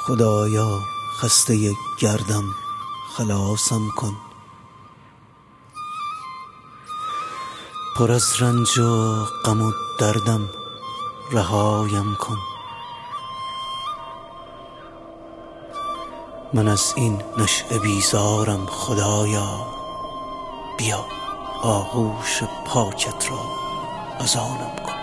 خدایا خسته گردم خلاصم کن، پر از رنج و غم و دردم رهایم کن. من از این نشأه بیزارم خدایا، بیا آغوش پاکت را از آنم کن.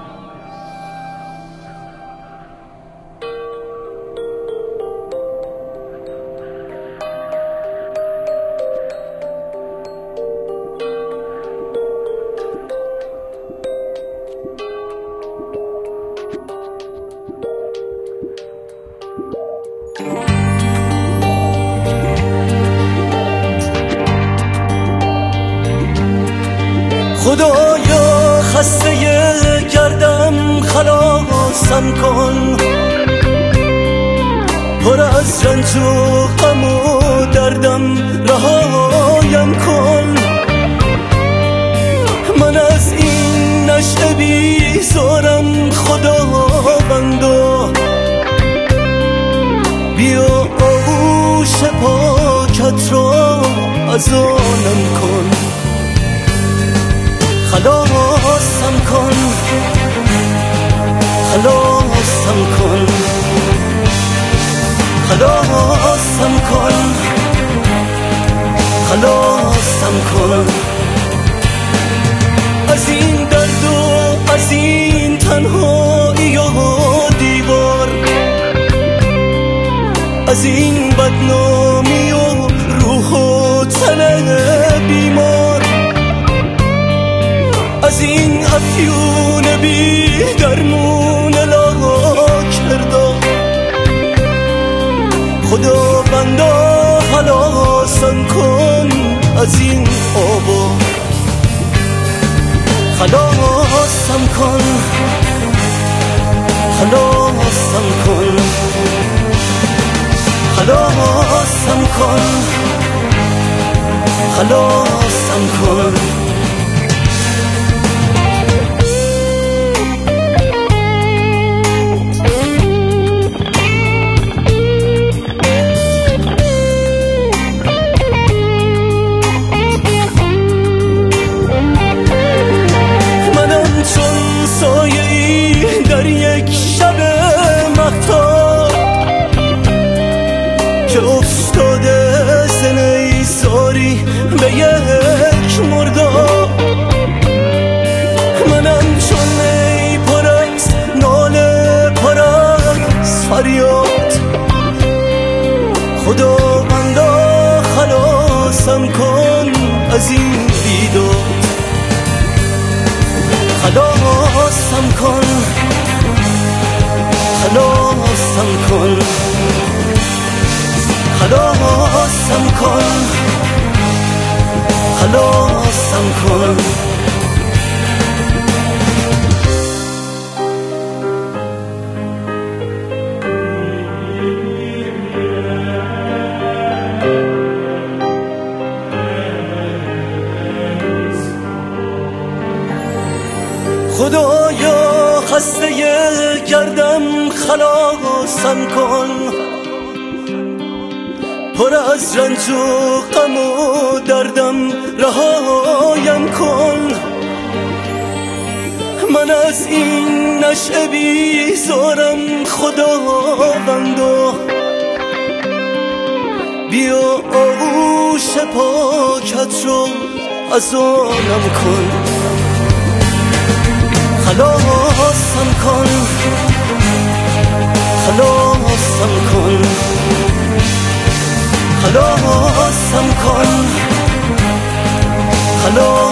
خدایا خسته گردم خلاصم کن، پر از رنج و غم و دردم رهایم کن. من از این نشأه بیزارم خداوندا، بیا آغوش پاکت را از آنم کن. خلاصم کن، خلاصم کن، خلاصم کن، خلاصم کن. از این درد و از این تنهایی و دیوار، از این بدنامی و روح و تن بیمار، از این افیون بی درمون لا کرده. خدا بندا خلاصم کن از این آبا، خلاصم کن، خلاصم کن، خلاصم کن، خلاصم کن. در یک شب مهتاب که افتاده نیزاری به یک مرداب، منم چون ای پر از ناله پر از فریاد. خدا بندا خلاصم کن از این بیداد، خلاصم کن، خلاصم کن، خلاصم کن، خلاصم کن. خدایا خسته گردم خلاصم کن، پر از رنج و غم و دردم رهایم کن. من از این نشأه بیزارم خداوندا، بیا آغوش پاکت رو از آنم کن. خلاصم کن، خلاصم کن، خلاصم کن، خلاصم